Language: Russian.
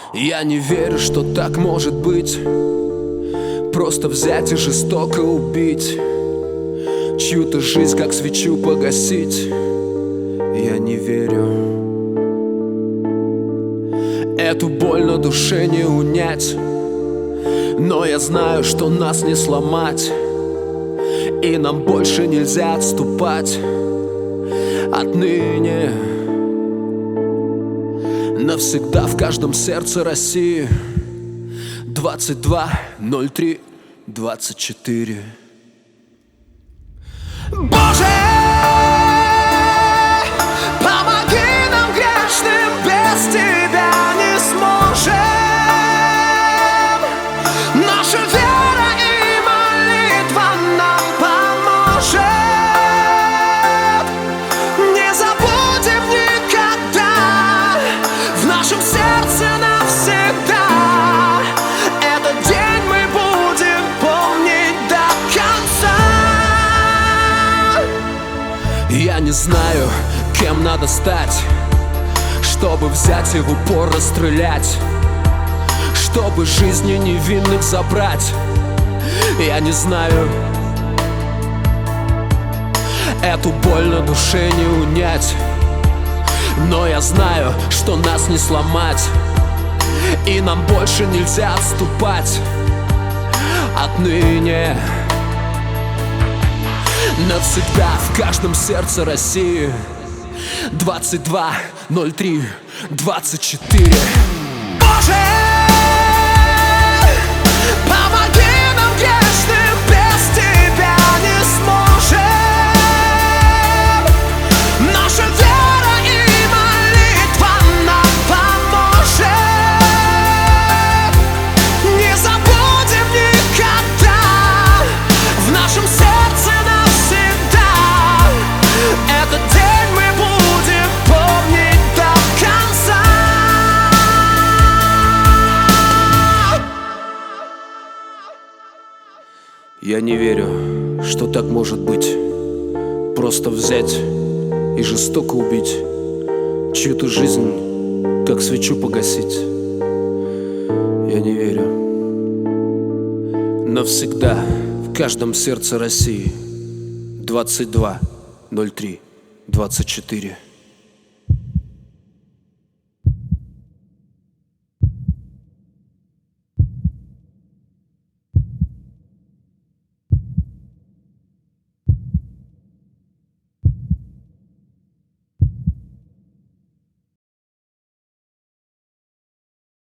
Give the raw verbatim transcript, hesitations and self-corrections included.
Я не верю, что так может быть. Просто взять и жестоко убить, чью-то жизнь, как свечу погасить. Я не верю. Эту боль на душе не унять, но я знаю, что нас не сломать, и нам больше нельзя отступать. Отныне навсегда в каждом сердце России. Двадцать два ноль три двадцать четыре. Боже, помоги нам, грешным, без Тебя не сможем. Наша вера и молитва нам поможет. Не забудем никогда, в нашем сердце навсегда. Этот день мы будем помнить до конца. Я не знаю, кем надо стать, чтобы взять и в упор расстрелять, чтобы жизни невинных забрать. Я не знаю, эту боль на душе не унять, но я знаю, что нас не сломать, и нам больше нельзя отступать. Отныне навсегда в каждом сердце России. Двадцать два ноль три двадцать четыре. Боже, помоги нам, грешным, без Тебя не сможем. Наша вера и молитва нам поможет. Не забудем никогда, в нашем сердце навсегда. Этот день мы будем помнить до конца. Я не верю, что так может быть. Просто взять и жестоко убить, чью-то жизнь, как свечу погасить. Я не верю. Навсегда в каждом сердце России. Двадцать два ноль три двадцать четыре.